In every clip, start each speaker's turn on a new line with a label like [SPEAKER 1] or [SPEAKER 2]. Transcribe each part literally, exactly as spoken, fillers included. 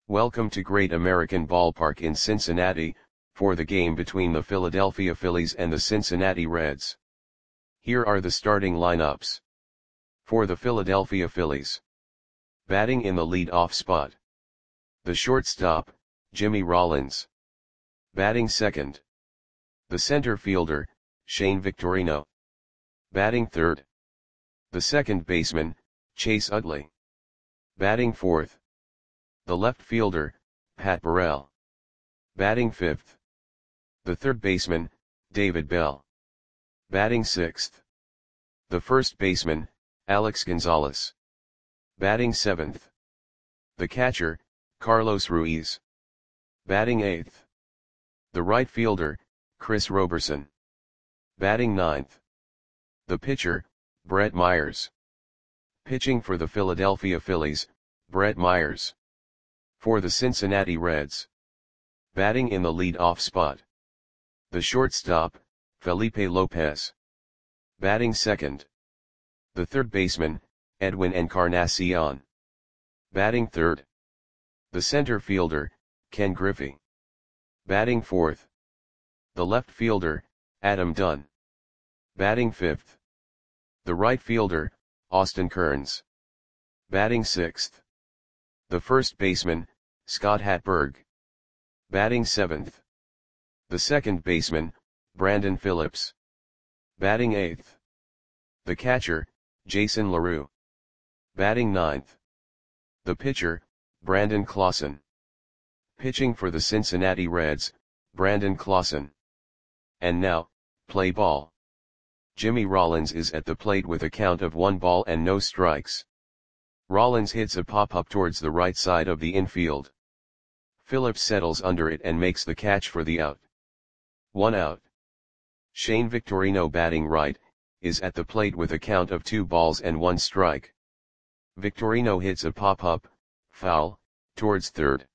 [SPEAKER 1] Welcome to Great American Ballpark in Cincinnati, for the game between the Philadelphia Phillies and the Cincinnati Reds. Here are the starting lineups. For the Philadelphia Phillies. Batting in the lead-off spot. The shortstop, Jimmy Rollins. Batting second. The center fielder, Shane Victorino. Batting third. The second baseman, Chase Utley. Batting fourth. The left fielder, Pat Burrell. Batting fifth. The third baseman, David Bell. Batting sixth. The first baseman, Alex Gonzalez. Batting seventh. The catcher, Carlos Ruiz. Batting eighth. The right fielder, Chris Roberson. Batting ninth. The pitcher, Brett Myers. Pitching for the Philadelphia Phillies, Brett Myers. For the Cincinnati Reds. Batting in the lead-off spot. The shortstop, Felipe Lopez. Batting second. The third baseman, Edwin Encarnacion. Batting third. The center fielder, Ken Griffey. Batting fourth. The left fielder, Adam Dunn. Batting fifth. The right fielder, Austin Kearns. Batting sixth. The first baseman, Scott Hatteberg. Batting seventh. The second baseman, Brandon Phillips. Batting eighth. The catcher, Jason LaRue. Batting ninth. The pitcher, Brandon Clausen. Pitching for the Cincinnati Reds, Brandon Clausen. And now, play ball. Jimmy Rollins is at the plate with a count of one ball and no strikes. Rollins hits a pop-up towards the right side of the infield. Phillips settles under it and makes the catch for the out. One out. Shane Victorino, batting right, is at the plate with a count of two balls and one strike. Victorino hits a pop-up, foul, towards third.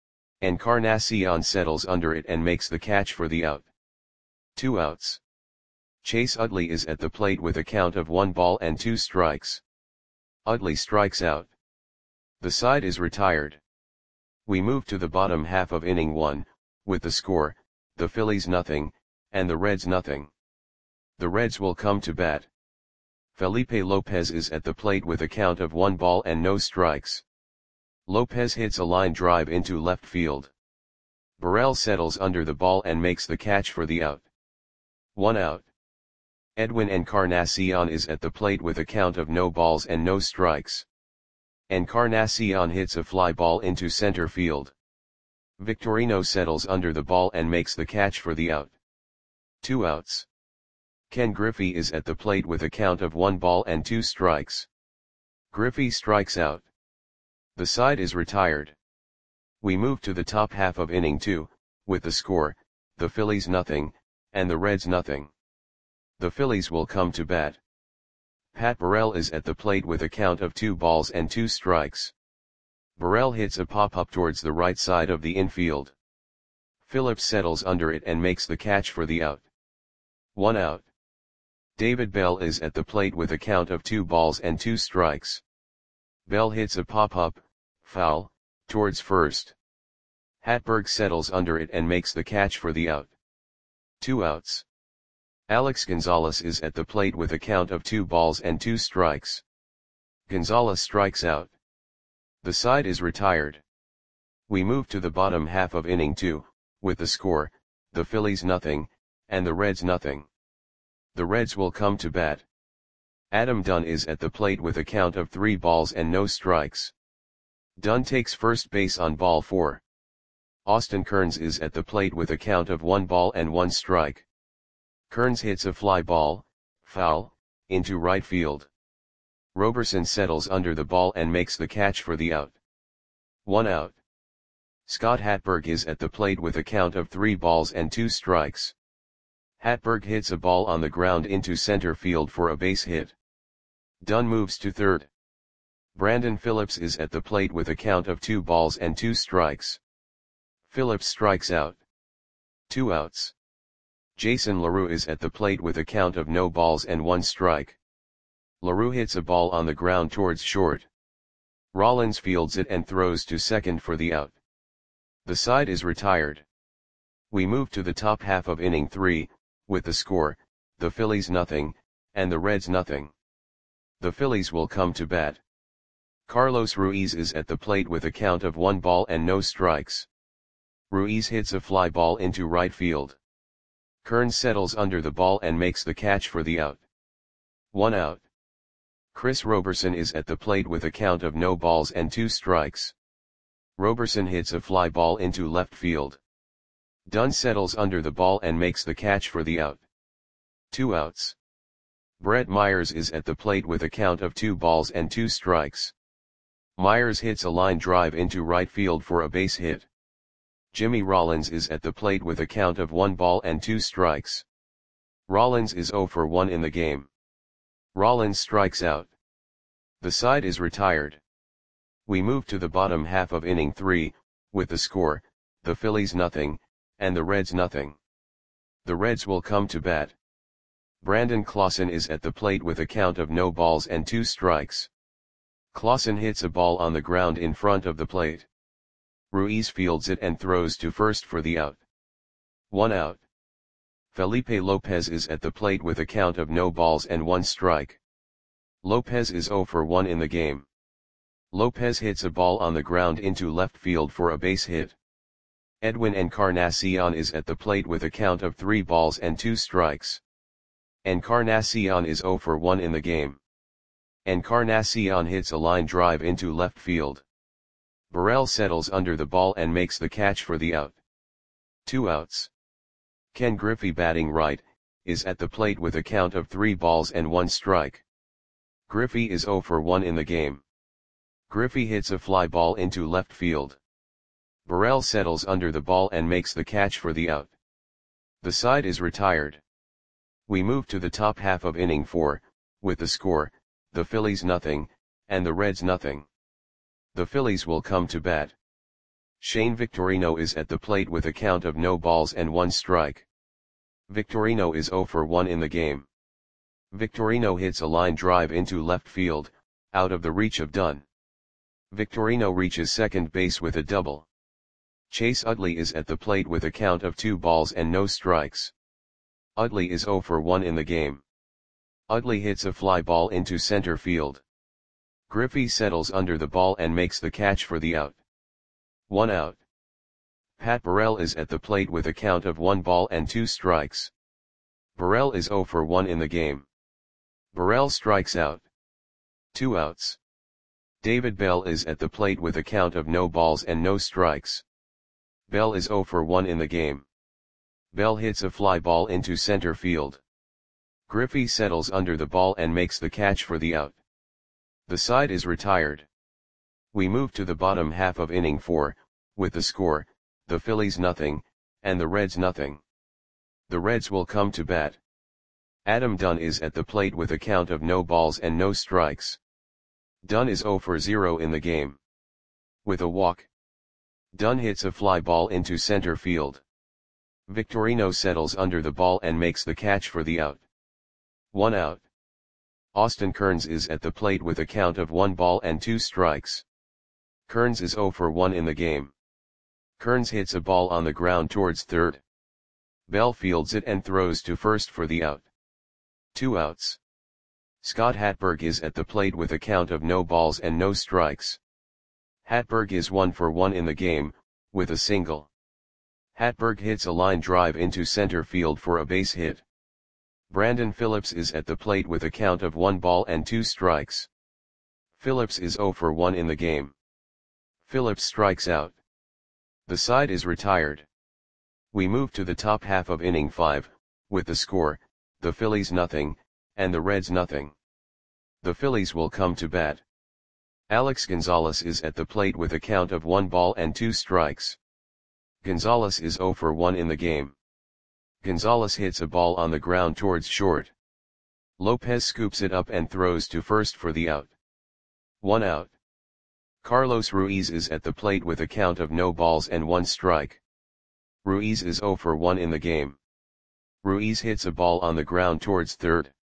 [SPEAKER 1] Encarnacion settles under it and makes the catch for the out. Two outs. Chase Utley is at the plate with a count of one ball and two strikes. Utley strikes out. The side is retired. We move to the bottom half of inning one, with the score, the Phillies nothing, and the Reds nothing. The Reds will come to bat. Felipe Lopez is at the plate with a count of one ball and no strikes. Lopez hits a line drive into left field. Burrell settles under the ball and makes the catch for the out. One out. Edwin Encarnacion is at the plate with a count of no balls and no strikes. Encarnacion hits a fly ball into center field. Victorino settles under the ball and makes the catch for the out. Two outs. Ken Griffey is at the plate with a count of one ball and two strikes. Griffey strikes out. The side is retired. We move to the top half of inning two, with the score, the Phillies nothing, and the Reds nothing. The Phillies will come to bat. Pat Burrell is at the plate with a count of two balls and two strikes. Burrell hits a pop-up towards the right side of the infield. Phillips settles under it and makes the catch for the out. One out. David Bell is at the plate with a count of two balls and two strikes. Bell hits a pop-up, foul, towards first. Hatteberg settles under it and makes the catch for the out. Two outs. Alex Gonzalez is at the plate with a count of two balls and two strikes. Gonzalez strikes out. The side is retired. We move to the bottom half of inning two, with the score, the Phillies nothing, and the Reds nothing. The Reds will come to bat. Adam Dunn is at the plate with a count of three balls and no strikes. Dunn takes first base on ball four. Austin Kearns is at the plate with a count of one ball and one strike. Kearns hits a fly ball, foul, into right field. Roberson settles under the ball and makes the catch for the out. One out. Scott Hatteberg is at the plate with a count of three balls and two strikes. Hatteberg hits a ball on the ground into center field for a base hit. Dunn moves to third. Brandon Phillips is at the plate with a count of two balls and two strikes. Phillips strikes out. Two outs. Jason LaRue is at the plate with a count of no balls and one strike. LaRue hits a ball on the ground towards short. Rollins fields it and throws to second for the out. The side is retired. We move to the top half of inning three, with the score, the Phillies nothing, and the Reds nothing. The Phillies will come to bat. Carlos Ruiz is at the plate with a count of one ball and no strikes. Ruiz hits a fly ball into right field. Kearns settles under the ball and makes the catch for the out. One out. Chris Roberson is at the plate with a count of no balls and two strikes. Roberson hits a fly ball into left field. Dunn settles under the ball and makes the catch for the out. Two outs. Brett Myers is at the plate with a count of two balls and two strikes. Myers hits a line drive into right field for a base hit. Jimmy Rollins is at the plate with a count of one ball and two strikes. Rollins is zero for one in the game. Rollins strikes out. The side is retired. We move to the bottom half of inning three, with the score, the Phillies nothing, and the Reds nothing. The Reds will come to bat. Brandon Clausen is at the plate with a count of no balls and two strikes. Clausen hits a ball on the ground in front of the plate. Ruiz fields it and throws to first for the out. One out. Felipe Lopez is at the plate with a count of no balls and one strike. Lopez is zero for one in the game. Lopez hits a ball on the ground into left field for a base hit. Edwin Encarnacion is at the plate with a count of three balls and two strikes. Encarnacion is zero for one in the game. Encarnacion hits a line drive into left field. Burrell settles under the ball and makes the catch for the out. Two outs. Ken Griffey, batting right, is at the plate with a count of three balls and one strike. Griffey is zero for one in the game. Griffey hits a fly ball into left field. Burrell settles under the ball and makes the catch for the out. The side is retired. We move to the top half of inning four, with the score, the Phillies nothing, and the Reds nothing. The Phillies will come to bat. Shane Victorino is at the plate with a count of no balls and one strike. Victorino is zero for one in the game. Victorino hits a line drive into left field, out of the reach of Dunn. Victorino reaches second base with a double. Chase Utley is at the plate with a count of two balls and no strikes. Utley is zero for one in the game. Utley hits a fly ball into center field. Griffey settles under the ball and makes the catch for the out. One out. Pat Burrell is at the plate with a count of one ball and two strikes. Burrell is zero for one in the game. Burrell strikes out. Two outs. David Bell is at the plate with a count of no balls and no strikes. Bell is zero for one in the game. Bell hits a fly ball into center field. Griffey settles under the ball and makes the catch for the out. The side is retired. We move to the bottom half of inning four, with the score, the Phillies nothing, and the Reds nothing. The Reds will come to bat. Adam Dunn is at the plate with a count of no balls and no strikes. Dunn is zero for zero in the game. With a walk. Dunn hits a fly ball into center field. Victorino settles under the ball and makes the catch for the out. One out. Austin Kearns is at the plate with a count of one ball and two strikes. Kearns is zero for one in the game. Kearns hits a ball on the ground towards third. Bell fields it and throws to first for the out. Two outs. Scott Hatberg is at the plate with a count of no balls and no strikes. Hatberg is one for one in the game, with a single. Hatberg hits a line drive into center field for a base hit. Brandon Phillips is at the plate with a count of one ball and two strikes. Phillips is zero for one in the game. Phillips strikes out. The side is retired. We move to the top half of inning five, with the score, the Phillies nothing, and the Reds nothing. The Phillies will come to bat. Alex Gonzalez is at the plate with a count of one ball and two strikes. Gonzalez is zero for one in the game. Gonzalez hits a ball on the ground towards short. Lopez scoops it up and throws to first for the out. One out. Carlos Ruiz is at the plate with a count of no balls and one strike. Ruiz is zero for one in the game. Ruiz hits a ball on the ground towards third.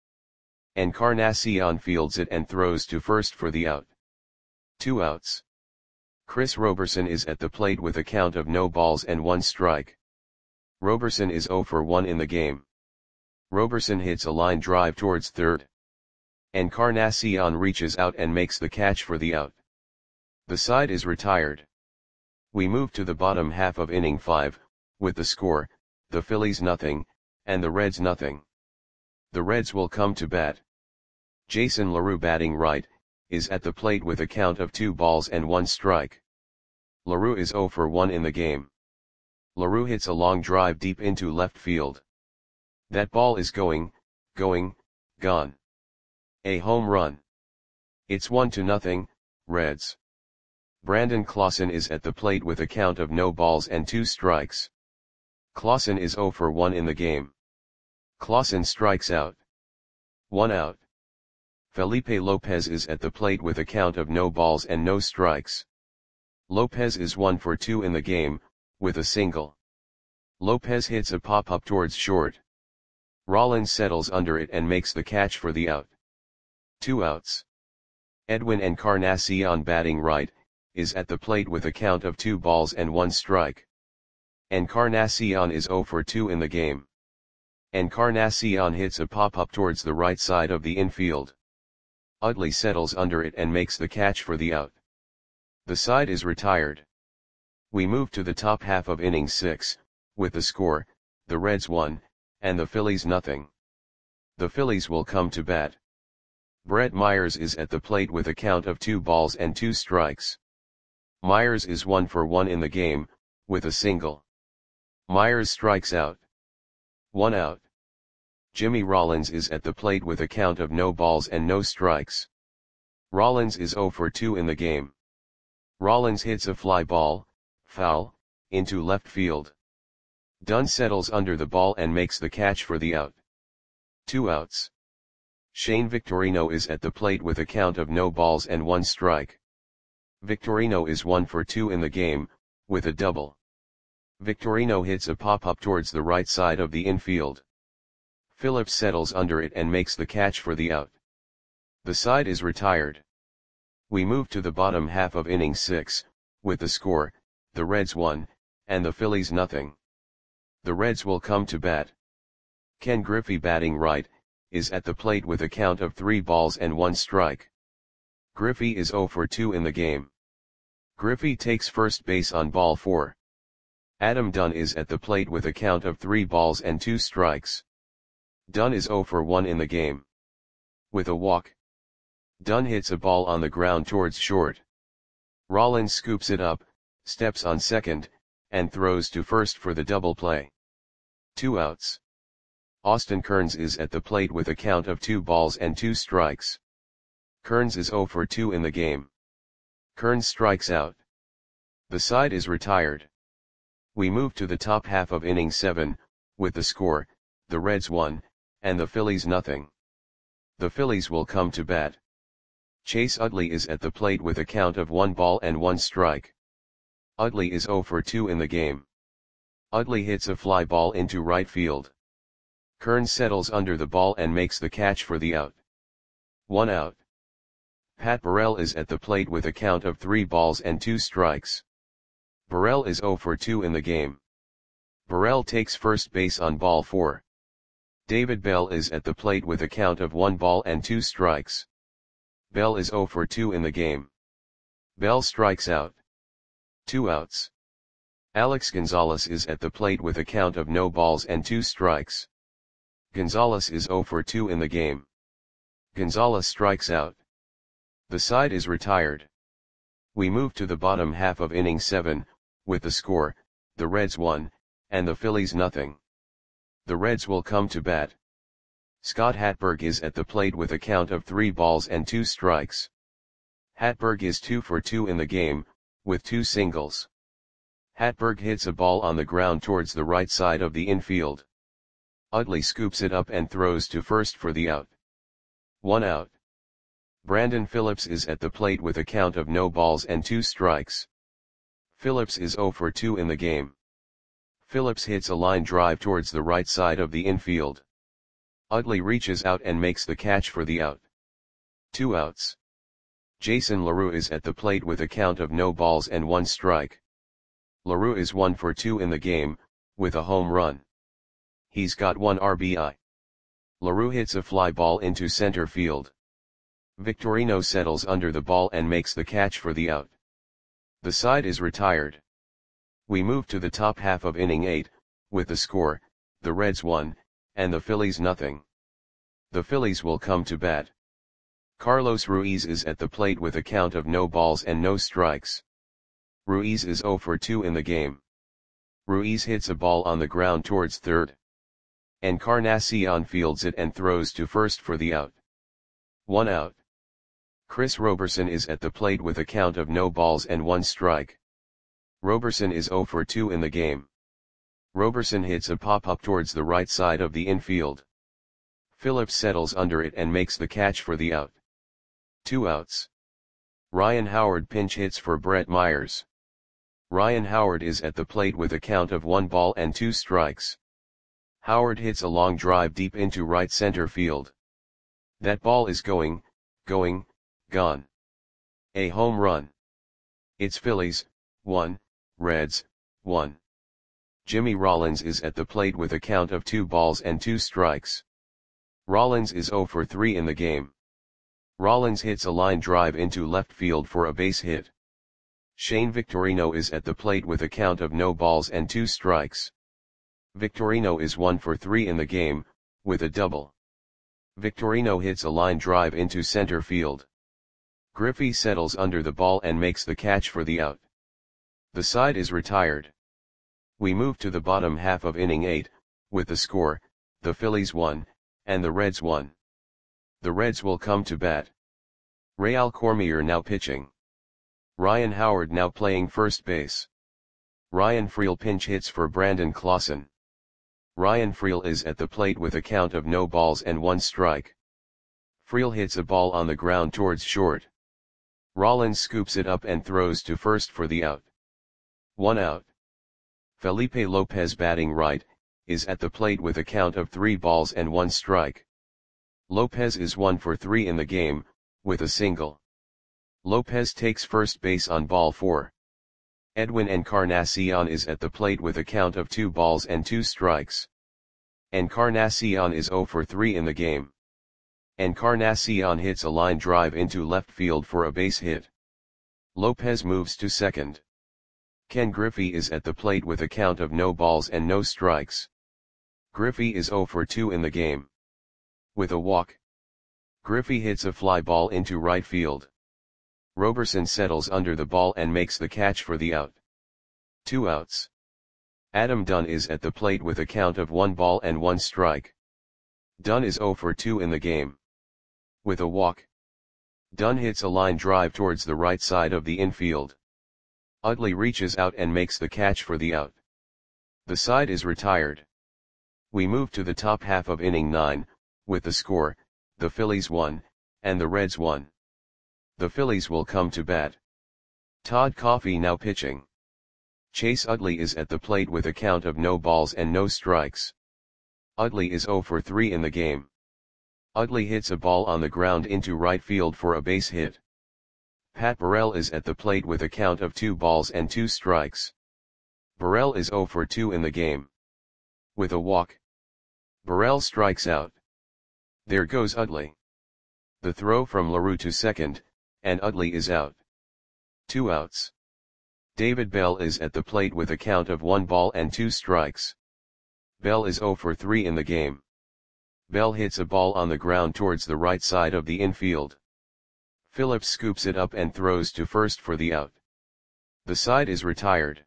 [SPEAKER 1] Encarnacion fields it and throws to first for the out. Two outs. Chris Roberson is at the plate with a count of no balls and one strike. Roberson is zero for one in the game. Roberson hits a line drive towards third. Encarnacion reaches out and makes the catch for the out. The side is retired. We move to the bottom half of inning five, with the score, the Phillies nothing, and the Reds nothing. The Reds will come to bat. Jason LaRue, batting right, is at the plate with a count of two balls and one strike. LaRue is zero for one in the game. LaRue hits a long drive deep into left field. That ball is going, going, gone. A home run. It's one to nothing, Reds. Brandon Clausen is at the plate with a count of no balls and two strikes. Clausen is zero for one in the game. Clausen strikes out. One out. Felipe Lopez is at the plate with a count of no balls and no strikes. Lopez is one for two in the game, with a single. Lopez hits a pop-up towards short. Rollins settles under it and makes the catch for the out. Two outs. Edwin Encarnacion, batting right, is at the plate with a count of two balls and one strike. Encarnacion is zero for two in the game. Encarnacion hits a pop-up towards the right side of the infield. Utley settles under it and makes the catch for the out. The side is retired. We move to the top half of inning six, with the score, the Reds one, and the Phillies nothing. The Phillies will come to bat. Brett Myers is at the plate with a count of two balls and two strikes. Myers is one for one in the game, with a single. Myers strikes out. One out. Jimmy Rollins is at the plate with a count of no balls and no strikes. Rollins is zero for two in the game. Rollins hits a fly ball, foul, into left field. Dunn settles under the ball and makes the catch for the out. Two outs. Shane Victorino is at the plate with a count of no balls and one strike. Victorino is one for two in the game, with a double. Victorino hits a pop-up towards the right side of the infield. Phillips settles under it and makes the catch for the out. The side is retired. We move to the bottom half of inning six, with the score, the Reds one, and the Phillies nothing. The Reds will come to bat. Ken Griffey, batting right, is at the plate with a count of three balls and one strike. Griffey is zero for two in the game. Griffey takes first base on ball four. Adam Dunn is at the plate with a count of three balls and two strikes. Dunn is zero for one in the game. With a walk. Dunn hits a ball on the ground towards short. Rollins scoops it up, steps on second, and throws to first for the double play. Two outs. Austin Kearns is at the plate with a count of two balls and two strikes. Kearns is zero for two in the game. Kearns strikes out. The side is retired. We move to the top half of inning seven, with the score, the Reds one, and the Phillies nothing. The Phillies will come to bat. Chase Utley is at the plate with a count of one ball and one strike. Utley is zero for two in the game. Utley hits a fly ball into right field. Kearns settles under the ball and makes the catch for the out. One out. Pat Burrell is at the plate with a count of three balls and two strikes. Burrell is zero for two in the game. Burrell takes first base on ball four. David Bell is at the plate with a count of one ball and two strikes. Bell is zero for two in the game. Bell strikes out. Two outs. Alex Gonzalez is at the plate with a count of no balls and two strikes. Gonzalez is zero for two in the game. Gonzalez strikes out. The side is retired. We move to the bottom half of inning seven, with the score, the Reds one, and the Phillies nothing. The Reds will come to bat. Scott Hatberg is at the plate with a count of three balls and two strikes. Hatberg is two for two in the game, with two singles. Hatberg hits a ball on the ground towards the right side of the infield. Utley scoops it up and throws to first for the out. One out. Brandon Phillips is at the plate with a count of no balls and two strikes. Phillips is zero for two in the game. Phillips hits a line drive towards the right side of the infield. Utley reaches out and makes the catch for the out. Two outs. Jason LaRue is at the plate with a count of no balls and one strike. LaRue is one for two in the game, with a home run. He's got one R B I. LaRue hits a fly ball into center field. Victorino settles under the ball and makes the catch for the out. The side is retired. We move to the top half of inning eight, with the score, the Reds one, and the Phillies nothing. The Phillies will come to bat. Carlos Ruiz is at the plate with a count of no balls and no strikes. Ruiz is zero for two in the game. Ruiz hits a ball on the ground towards third. Encarnacion fields it and throws to first for the out. One out. Chris Roberson is at the plate with a count of no balls and one strike. Roberson is zero for two in the game. Roberson hits a pop-up towards the right side of the infield. Phillips settles under it and makes the catch for the out. Two outs. Ryan Howard pinch hits for Brett Myers. Ryan Howard is at the plate with a count of one ball and two strikes. Howard hits a long drive deep into right center field. That ball is going, going, gone. A home run. It's Phillies, one, Reds, one. Jimmy Rollins is at the plate with a count of two balls and two strikes. Rollins is zero for three in the game. Rollins hits a line drive into left field for a base hit. Shane Victorino is at the plate with a count of no balls and two strikes. Victorino is one for three in the game, with a double. Victorino hits a line drive into center field. Griffey settles under the ball and makes the catch for the out. The side is retired. We move to the bottom half of inning eight, with the score, the Phillies one, and the Reds one. The Reds will come to bat. Real Cormier now pitching. Ryan Howard now playing first base. Ryan Friel pinch hits for Brandon Clausen. Ryan Friel is at the plate with a count of no balls and one strike. Friel hits a ball on the ground towards short. Rollins scoops it up and throws to first for the out. One out. Felipe Lopez batting right, is at the plate with a count of three balls and one strike. Lopez is one for three in the game, with a single. Lopez takes first base on ball four. Edwin Encarnacion is at the plate with a count of two balls and two strikes. Encarnacion is zero for three in the game. Encarnacion hits a line drive into left field for a base hit. Lopez moves to second. Ken Griffey is at the plate with a count of no balls and no strikes. Griffey is zero for two in the game. With a walk. Griffey hits a fly ball into right field. Roberson settles under the ball and makes the catch for the out. Two outs. Adam Dunn is at the plate with a count of one ball and one strike. Dunn is zero for two in the game. With a walk. Dunn hits a line drive towards the right side of the infield. Utley reaches out and makes the catch for the out. The side is retired. We move to the top half of inning nine, with the score, the Phillies one, and the Reds one. The Phillies will come to bat. Todd Coffey now pitching. Chase Utley is at the plate with a count of no balls and no strikes. Utley is zero for three in the game. Utley hits a ball on the ground into right field for a base hit. Pat Burrell is at the plate with a count of two balls and two strikes. Burrell is zero for two in the game. With a walk. Burrell strikes out. There goes Utley. The throw from LaRue to second, and Utley is out. Two outs. David Bell is at the plate with a count of one ball and two strikes. Bell is zero for three in the game. Bell hits a ball on the ground towards the right side of the infield. Phillips scoops it up and throws to first for the out. The side is retired.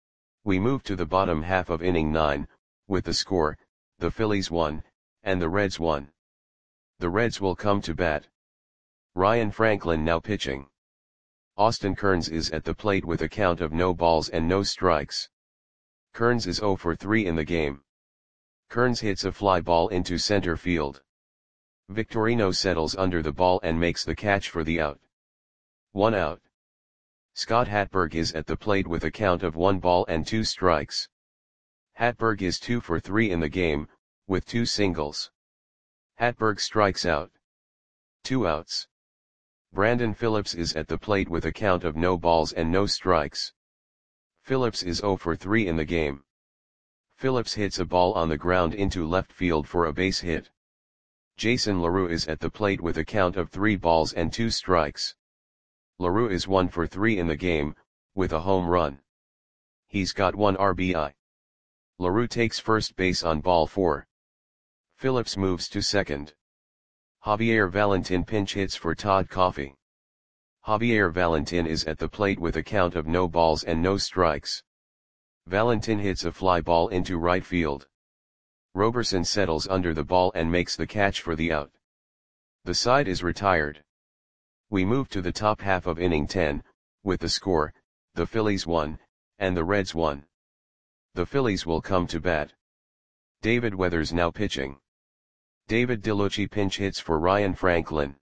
[SPEAKER 1] We move to the bottom half of inning nine, with the score, the Phillies one, and the Reds one. The Reds will come to bat. Ryan Franklin now pitching. Austin Kearns is at the plate with a count of no balls and no strikes. Kearns is zero for three in the game. Kearns hits a fly ball into center field. Victorino settles under the ball and makes the catch for the out. One out. Scott Hatberg is at the plate with a count of one ball and two strikes. Hatberg is two for three in the game, with two singles. Hatberg strikes out. Two outs. Brandon Phillips is at the plate with a count of no balls and no strikes. Phillips is zero for three in the game. Phillips hits a ball on the ground into left field for a base hit. Jason LaRue is at the plate with a count of three balls and two strikes. LaRue is one for three in the game, with a home run. He's got one R B I. LaRue takes first base on ball four. Phillips moves to second. Javier Valentin pinch hits for Todd Coffey. Javier Valentin is at the plate with a count of no balls and no strikes. Valentin hits a fly ball into right field. Roberson settles under the ball and makes the catch for the out. The side is retired. We move to the top half of inning ten, with the score, the Phillies won, and the Reds won. The Phillies will come to bat. David Weathers now pitching. David DeLucci pinch hits for Ryan Franklin.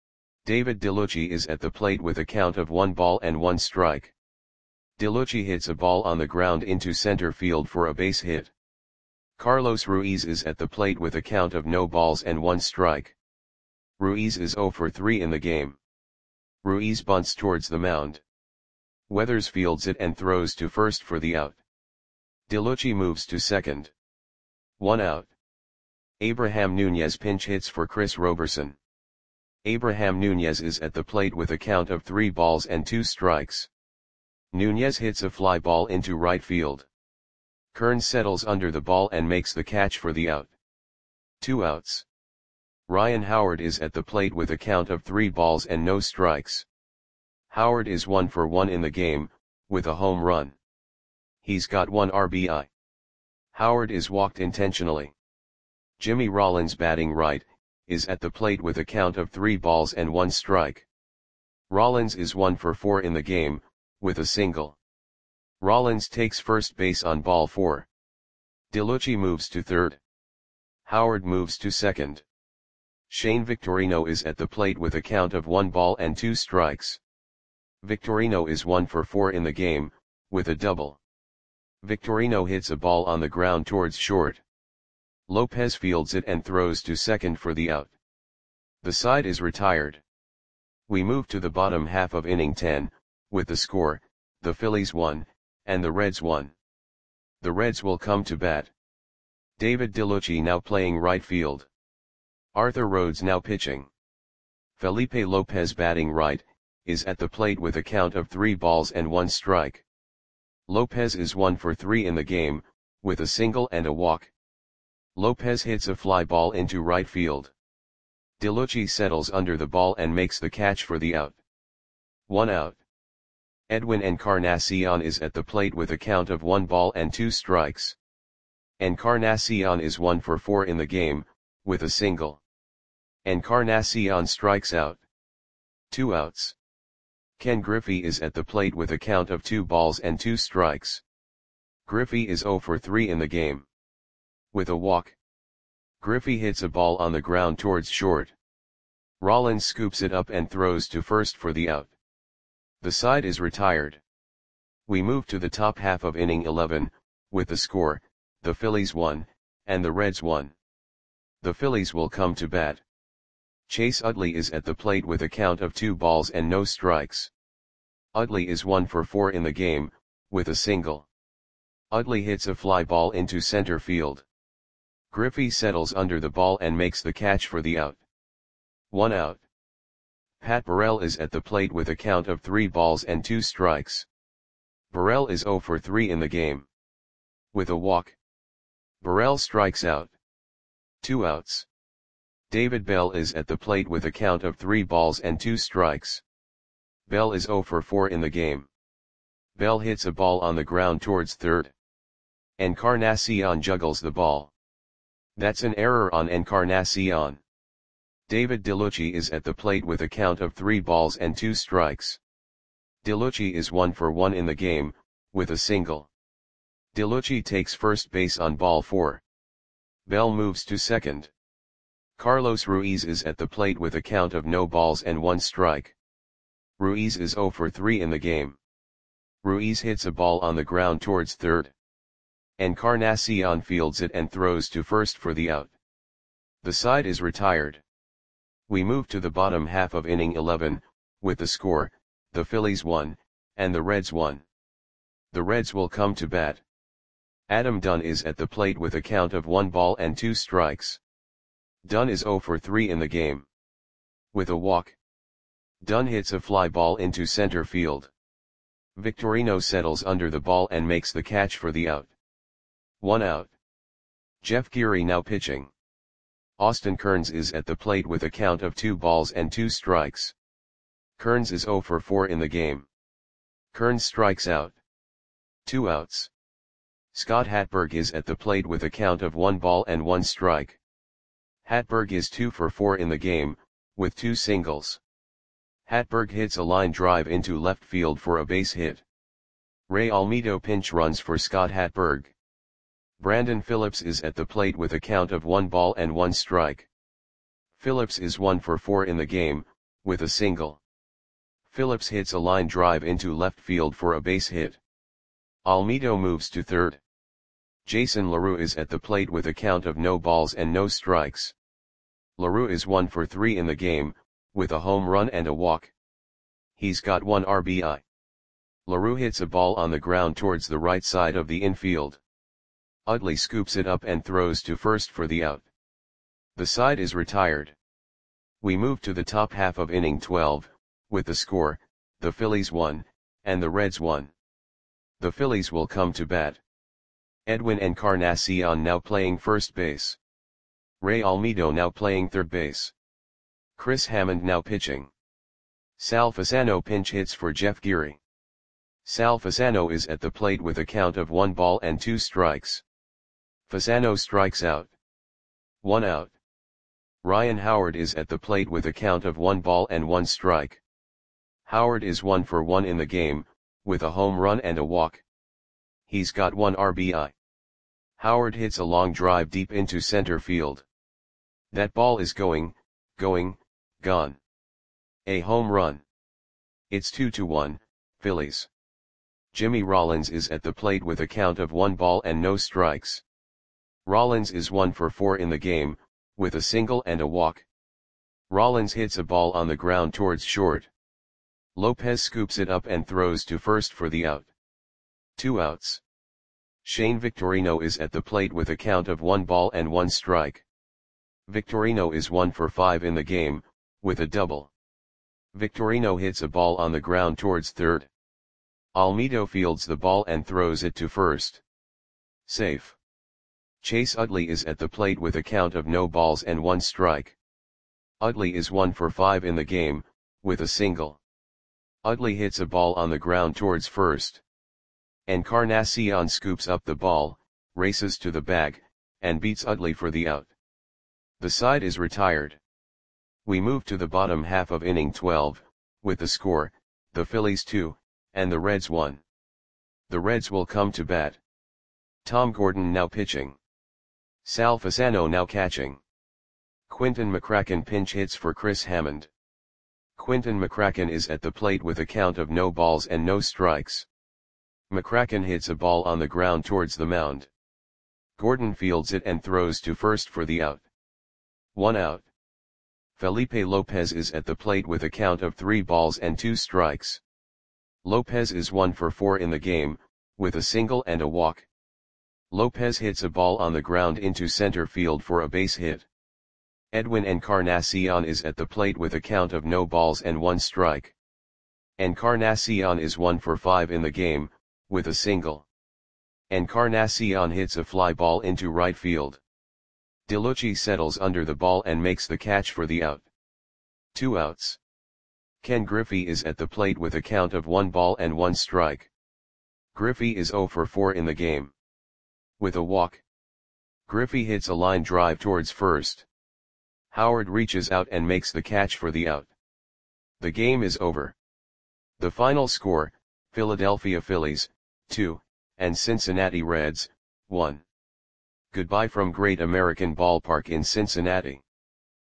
[SPEAKER 1] David DeLucci is at the plate with a count of one ball and one strike. DeLucci hits a ball on the ground into center field for a base hit. Carlos Ruiz is at the plate with a count of no balls and one strike. Ruiz is zero for three in the game. Ruiz bunts towards the mound. Weathers fields it and throws to first for the out. DeLucci moves to second. One out. Abraham Nunez pinch hits for Chris Roberson. Abraham Nunez is at the plate with a count of three balls and two strikes. Nunez hits a fly ball into right field. Kern settles under the ball and makes the catch for the out. Two outs. Ryan Howard is at the plate with a count of three balls and no strikes. Howard is one for one in the game, with a home run. He's got one R B I. Howard is walked intentionally. Jimmy Rollins batting right, is at the plate with a count of three balls and one strike. Rollins is one for four in the game, with a single. Rollins takes first base on ball four. DeLucci moves to third. Howard moves to second. Shane Victorino is at the plate with a count of one ball and two strikes. Victorino is one for four in the game, with a double. Victorino hits a ball on the ground towards short. Lopez fields it and throws to second for the out. The side is retired. We move to the bottom half of inning ten, with the score, the Phillies won, and the Reds won. The Reds will come to bat. David DeLucci now playing right field. Arthur Rhodes now pitching. Felipe Lopez batting right, is at the plate with a count of three balls and one strike. Lopez is one for three in the game, with a single and a walk. Lopez hits a fly ball into right field. DeLucci settles under the ball and makes the catch for the out. One out. Edwin Encarnacion is at the plate with a count of one ball and two strikes. Encarnacion is one for four in the game, with a single. Encarnacion strikes out. Two outs. Ken Griffey is at the plate with a count of two balls and two strikes. Griffey is zero for three in the game. With a walk. Griffey hits a ball on the ground towards short. Rollins scoops it up and throws to first for the out. The side is retired. We move to the top half of inning eleven, with the score, the Phillies won, and the Reds won. The Phillies will come to bat. Chase Utley is at the plate with a count of two balls and no strikes. Utley is one for four in the game, with a single. Utley hits a fly ball into center field. Griffey settles under the ball and makes the catch for the out. One out. Pat Burrell is at the plate with a count of three balls and two strikes. Burrell is zero for three in the game. With a walk. Burrell strikes out. Two outs. David Bell is at the plate with a count of three balls and two strikes. Bell is zero for four in the game. Bell hits a ball on the ground towards third. Encarnacion juggles the ball. That's an error on Encarnacion. David DeLucci is at the plate with a count of three balls and two strikes. DeLucci is one for one in the game, with a single. DeLucci takes first base on ball four. Bell moves to second. Carlos Ruiz is at the plate with a count of no balls and one strike. Ruiz is zero for three in the game. Ruiz hits a ball on the ground towards third. Encarnacion fields it and throws to first for the out. The side is retired. We move to the bottom half of inning eleven, with the score, the Phillies won, and the Reds won. The Reds will come to bat. Adam Dunn is at the plate with a count of one ball and two strikes. Dunn is zero for three in the game. With a walk, Dunn hits a fly ball into center field. Victorino settles under the ball and makes the catch for the out. One out. Jeff Geary now pitching. Austin Kearns is at the plate with a count of two balls and two strikes. Kearns is zero for four in the game. Kearns strikes out. Two outs. Scott Hatberg is at the plate with a count of one ball and one strike. Hatberg is two for four in the game, with two singles. Hatberg hits a line drive into left field for a base hit. Ray Almedo pinch runs for Scott Hatberg. Brandon Phillips is at the plate with a count of one ball and one strike. Phillips is one for four in the game, with a single. Phillips hits a line drive into left field for a base hit. Almedo moves to third. Jason LaRue is at the plate with a count of no balls and no strikes. LaRue is one for three in the game, with a home run and a walk. He's got one R B I. LaRue hits a ball on the ground towards the right side of the infield. Utley scoops it up and throws to first for the out. The side is retired. We move to the top half of inning twelve, with the score, the Phillies won, and the Reds won. The Phillies will come to bat. Edwin Encarnacion now playing first base. Ray Almedo now playing third base. Chris Hammond now pitching. Sal Fasano pinch hits for Jeff Geary. Sal Fasano is at the plate with a count of one ball and two strikes. Fasano strikes out. One out. Ryan Howard is at the plate with a count of one ball and one strike. Howard is one for one in the game, with a home run and a walk. He's got one R B I. Howard hits a long drive deep into center field. That ball is going, going, gone. A home run. It's two to one, Phillies. Jimmy Rollins is at the plate with a count of one ball and no strikes. Rollins is one for four in the game, with a single and a walk. Rollins hits a ball on the ground towards short. Lopez scoops it up and throws to first for the out. Two outs. Shane Victorino is at the plate with a count of one ball and one strike. Victorino is one for five in the game, with a double. Victorino hits a ball on the ground towards third. Almedo fields the ball and throws it to first. Safe. Chase Utley is at the plate with a count of no balls and one strike. Utley is one for five in the game, with a single. Utley hits a ball on the ground towards first. Encarnacion scoops up the ball, races to the bag, and beats Utley for the out. The side is retired. We move to the bottom half of inning twelve, with the score, the Phillies two, and the Reds one. The Reds will come to bat. Tom Gordon now pitching. Sal Fasano now catching. Quinton McCracken pinch hits for Chris Hammond. Quinton McCracken is at the plate with a count of no balls and no strikes. McCracken hits a ball on the ground towards the mound. Gordon fields it and throws to first for the out. One out. Felipe Lopez is at the plate with a count of three balls and two strikes. Lopez is one for four in the game, with a single and a walk. Lopez hits a ball on the ground into center field for a base hit. Edwin Encarnacion is at the plate with a count of no balls and one strike. Encarnacion is one for five in the game, with a single. Encarnacion hits a fly ball into right field. DeLucci settles under the ball and makes the catch for the out. Two outs. Ken Griffey is at the plate with a count of one ball and one strike. Griffey is zero for four in the game. With a walk, Griffey hits a line drive towards first. Howard reaches out and makes the catch for the out. The game is over. The final score, Philadelphia Phillies, two, and Cincinnati Reds, one. Goodbye from Great American Ballpark in Cincinnati.